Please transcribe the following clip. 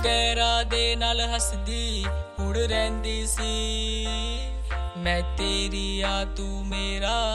ਪੈਰਾਂ ਦੇ ਨਾਲ ਹੱਸਦੀ ਉੜ ਰਹਿੰਦੀ ਸੀ। ਮੈਂ ਤੇਰੀ ਆ ਤੂੰ ਮੇਰਾ